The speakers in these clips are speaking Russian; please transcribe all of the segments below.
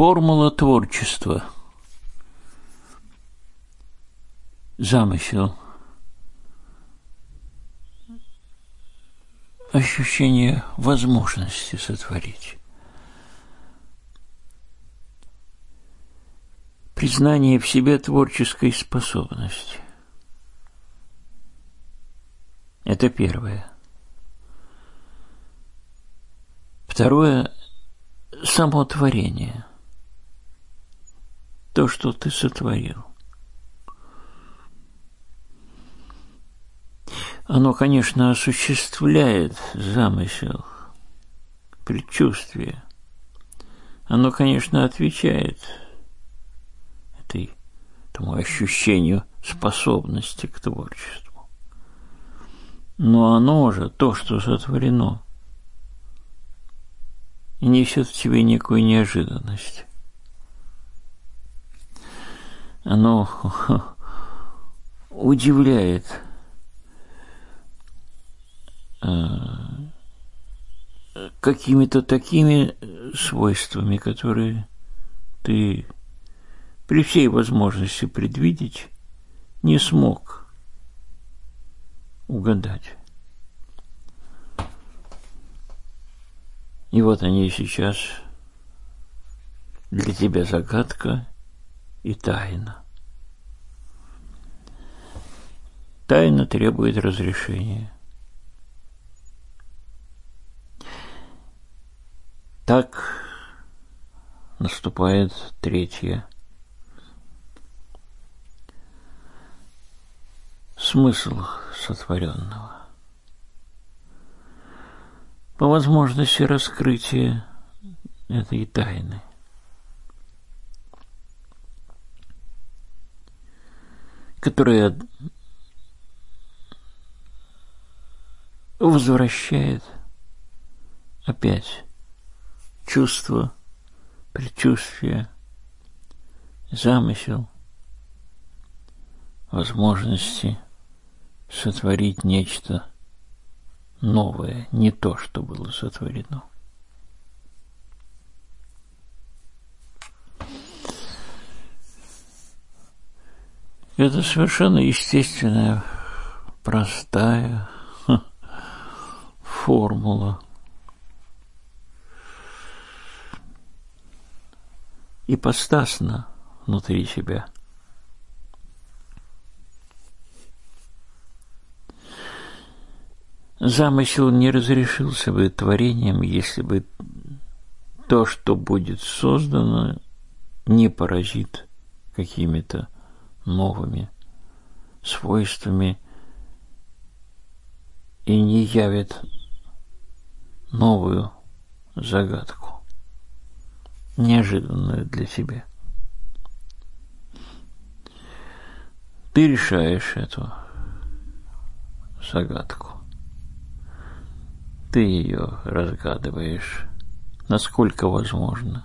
Формула творчества. Замысел. Ощущение возможности сотворить. Признание в себе творческой способности. Это первое. Второе – само творение. То, что ты сотворил. Оно, конечно, осуществляет замысел, предчувствие. Оно, конечно, отвечает этому ощущению способности к творчеству. Но оно же, то, что сотворено, и несет в себе некую неожиданность. Оно удивляет какими-то такими свойствами, которые ты при всей возможности предвидеть не смог угадать. И вот они сейчас для тебя загадка и тайна. Тайна требует разрешения. Так наступает третье. Смысл сотворенного. По возможности раскрытия этой тайны. Которая возвращает опять чувство, предчувствие, замысел, возможности сотворить нечто новое, не то, что было сотворено. Это совершенно естественная, простая формула. Ипостасна внутри себя. Замысел не разрешился бы творением, если бы то, что будет создано, не поразит какими-то новыми свойствами и не явит новую загадку, неожиданную для себя. Ты решаешь эту загадку. Ты ее разгадываешь, насколько возможно.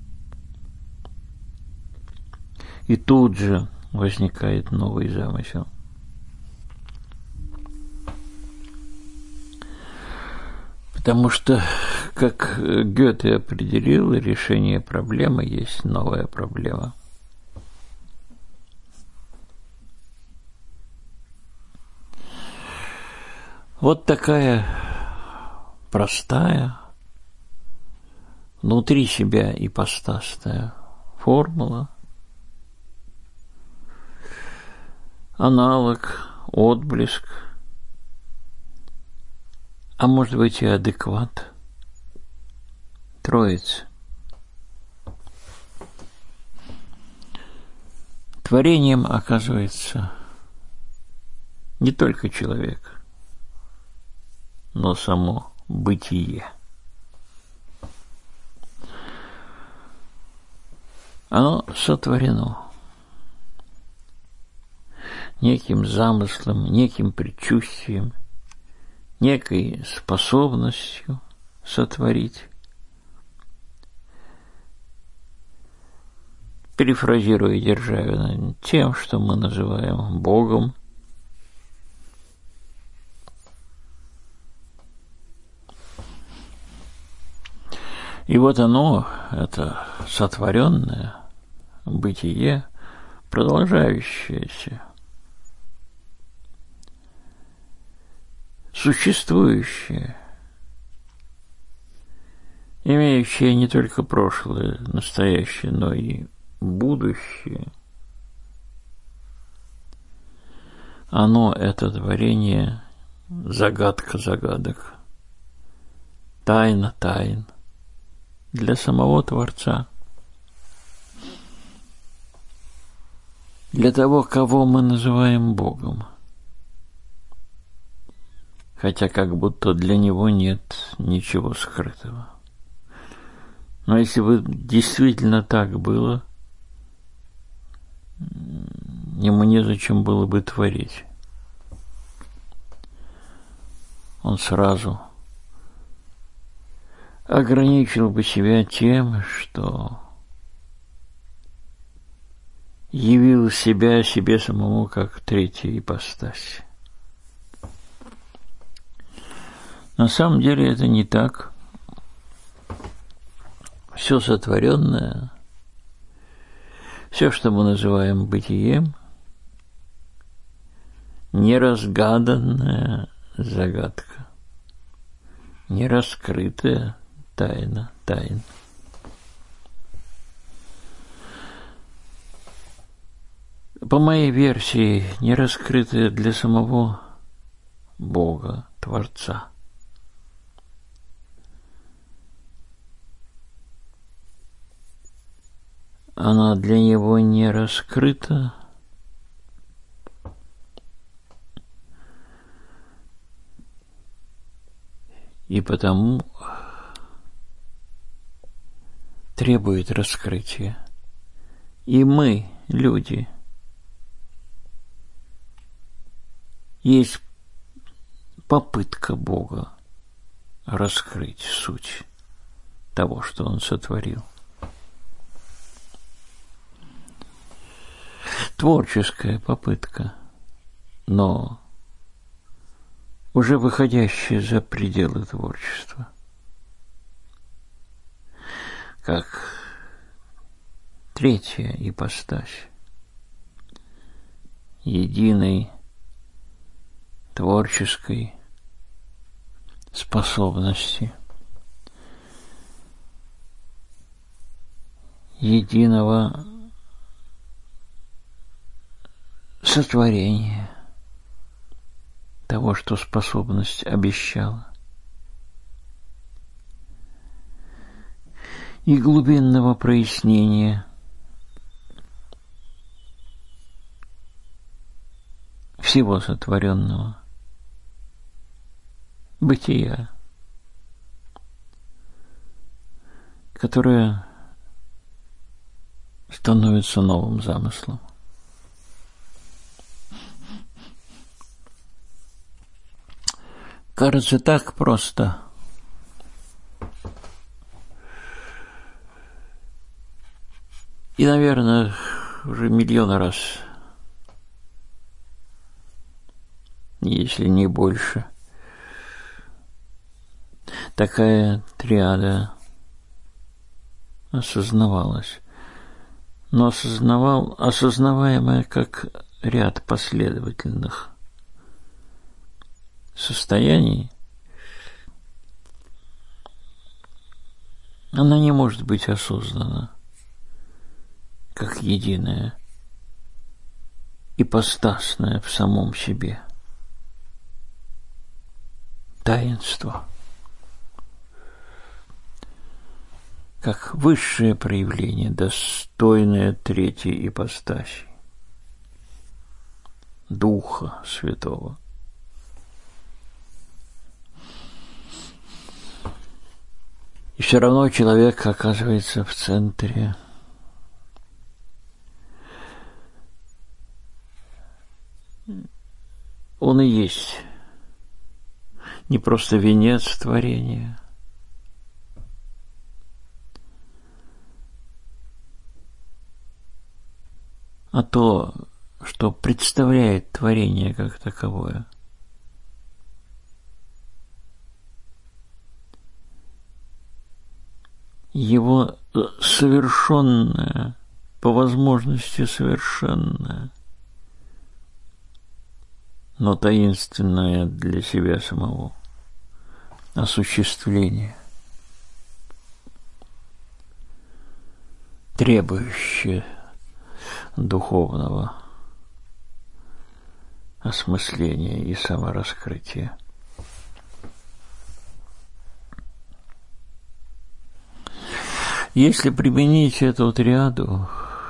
И тут же возникает новый замысел. Потому что, как Гёте определил, решение проблемы есть новая проблема. Вот такая простая, внутри себя ипостасная формула, аналог, отблеск, а может быть и адекват Троицы. Творением оказывается не только человек, но само бытие. Оно сотворено неким замыслом, неким предчувствием, некой способностью сотворить. Перефразируя Державина, тем, что мы называем Богом. И вот оно, это сотворенное бытие, продолжающееся, существующее, имеющее не только прошлое, настоящее, но и будущее, оно, это творение, загадка загадок, тайна тайн для самого Творца, для того, кого мы называем Богом, хотя как будто для Него нет ничего скрытого. Но если бы действительно так было, ему незачем было бы творить. Он сразу ограничил бы себя тем, что явил себя себе самому как третья ипостась. На самом деле это не так. Все сотворенное, все, что мы называем бытием, неразгаданная загадка, нераскрытая тайна тайн. По моей версии, нераскрытая для самого Бога, Творца. Она для Него не раскрыта, и потому требует раскрытия. И мы, люди, есть попытка Бога раскрыть суть того, что Он сотворил. Творческая попытка, но уже выходящая за пределы творчества. Как третья ипостась единой творческой способности, единого сотворения того, что способность обещала, и глубинного прояснения всего сотворенного бытия, которое становится новым замыслом. Кажется, так просто. И, наверное, уже миллион раз, если не больше, такая триада осознавалась. Но осознаваемая как ряд последовательных состояний, она не может быть осознана как единое, ипостасное в самом себе таинство, как высшее проявление, достойное третьей ипостаси Духа Святого. И все равно человек оказывается в центре. Он и есть не просто венец творения, а то, что представляет творение как таковое. его совершенное, по возможности совершенное, но таинственное для себя самого осуществление, требующее духовного осмысления и самораскрытия. Если применить эту триаду,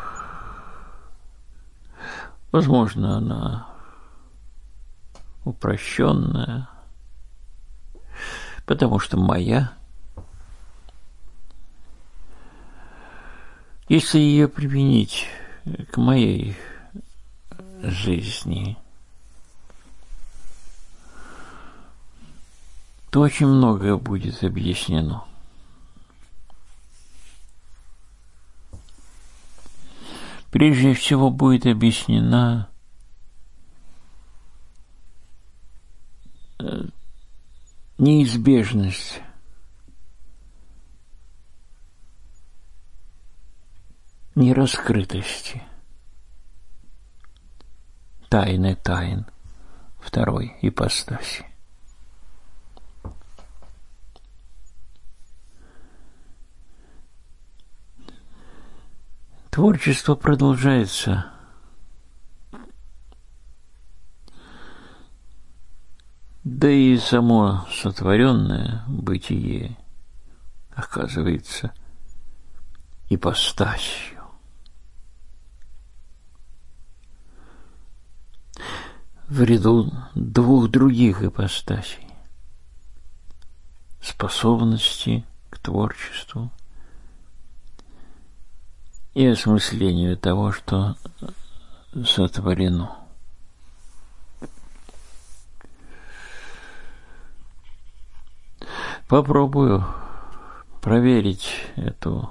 возможно, она упрощенная, потому что моя. Если ее применить к моей жизни, то очень многое будет объяснено. Прежде всего будет объяснена неизбежность нераскрытости тайны тайн второй ипостаси. Творчество продолжается. Да и само сотворенное бытие оказывается ипостасью. В ряду двух других ипостасей – способности к творчеству и осмыслению того, что сотворено. Попробую проверить эту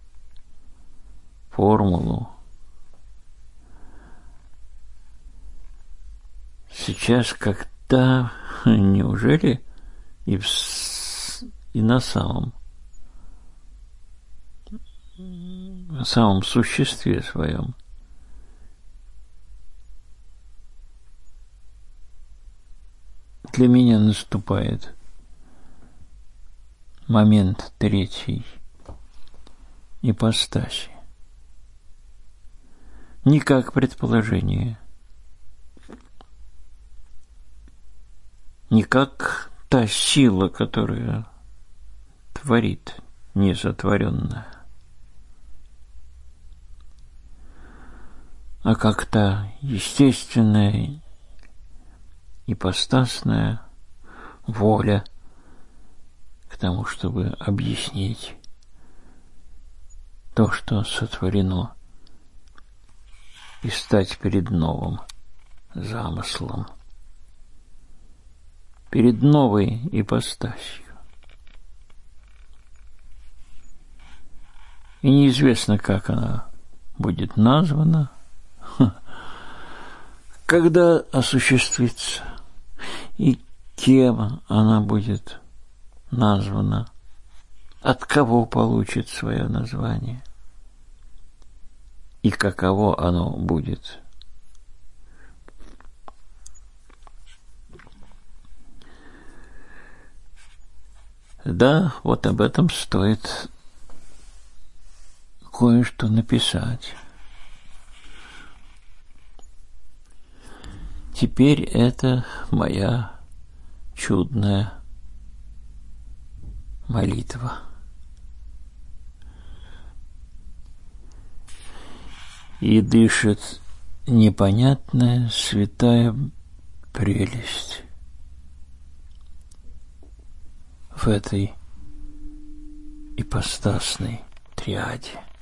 формулу. Сейчас как-то, неужели и на самом существе своем для меня наступает момент третьей ипостаси. Не как предположение, не как та сила, которая творит несотворенное, а как та естественная ипостасная воля к тому, чтобы объяснить то, что сотворено, и стать перед новым замыслом, перед новой ипостасью. И неизвестно, как она будет названа, когда осуществится, и кем она будет названа, от кого получит свое название и каково оно будет. Да, вот об этом стоит кое-что написать. Теперь это моя чудная молитва. И дышит непонятная святая прелесть в этой ипостасной триаде.